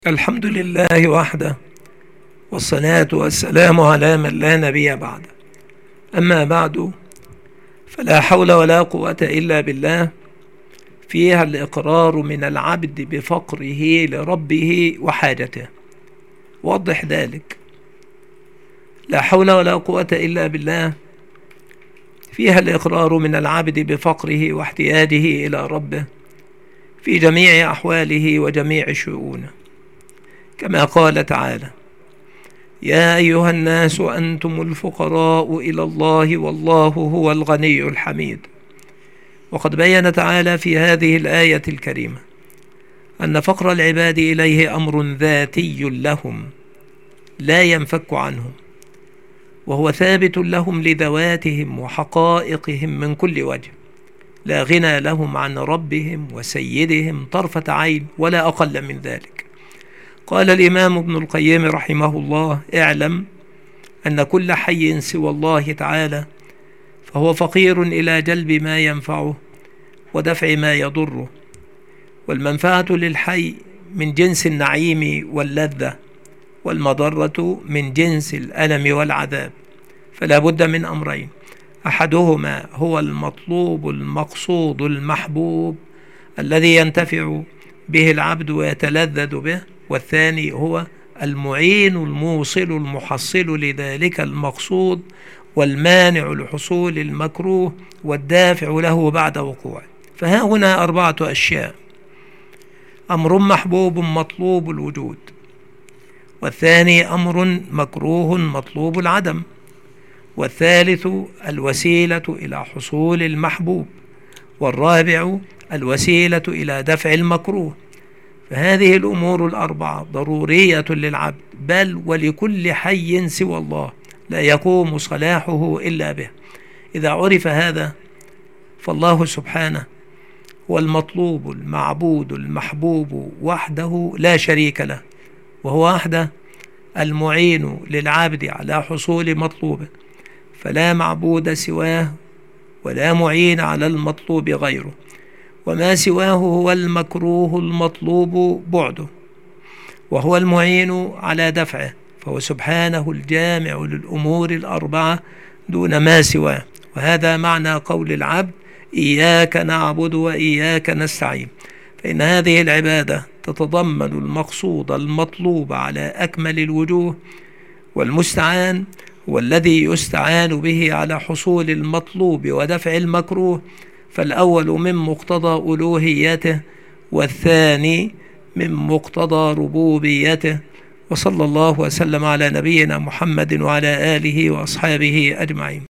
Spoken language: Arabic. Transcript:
الحمد لله وحده، والصلاة والسلام على من لا نبي بعده. أما بعد، فلا حول ولا قوة إلا بالله. فيها الإقرار من العبد بفقره لربه وحاجته. وضح ذلك. لا حول ولا قوة إلا بالله فيها الإقرار من العبد بفقره واحتياجه إلى ربه في جميع أحواله وجميع شؤونه، كما قال تعالى: يا أيها الناس أنتم الفقراء إلى الله والله هو الغني الحميد. وقد بين تعالى في هذه الآية الكريمة أن فقر العباد إليه أمر ذاتي لهم لا ينفك عنهم، وهو ثابت لهم لذواتهم وحقائقهم من كل وجه، لا غنى لهم عن ربهم وسيدهم طرفة عين ولا أقل من ذلك. قال الإمام ابن القيم رحمه الله: اعلم أن كل حي سوى الله تعالى فهو فقير إلى جلب ما ينفعه ودفع ما يضره، والمنفعة للحي من جنس النعيم واللذة، والمضرة من جنس الألم والعذاب. فلا بد من أمرين: أحدهما هو المطلوب المقصود المحبوب الذي ينتفع به العبد ويتلذذ به، والثاني هو المعين الموصل المحصل لذلك المقصود والمانع لحصول المكروه والدافع له بعد وقوعه. فها هنا 4 أشياء: أمر محبوب مطلوب الوجود، والثاني أمر مكروه مطلوب العدم، والثالث الوسيلة إلى حصول المحبوب، والرابع الوسيلة إلى دفع المكروه. فهذه الأمور ال4 ضرورية للعبد، بل ولكل حي سوى الله لا يقوم صلاحه إلا به. إذا عرف هذا فالله سبحانه هو المطلوب المعبود المحبوب وحده لا شريك له، وهو وحده المعين للعبد على حصول مطلوبه، فلا معبود سواه ولا معين على المطلوب غيره، وما سواه هو المكروه المطلوب بعده، وهو المعين على دفعه، فهو سبحانه الجامع للأمور ال4 دون ما سواه. وهذا معنى قول العبد: إياك نعبد وإياك نستعين. فإن هذه العبادة تتضمن المقصود المطلوب على أكمل الوجوه، والمستعان هو الذي يستعان به على حصول المطلوب ودفع المكروه، فالأول من مقتضى ألوهيته، والثاني من مقتضى ربوبيته. وصلى الله وسلم على نبينا محمد وعلى آله وأصحابه أجمعين.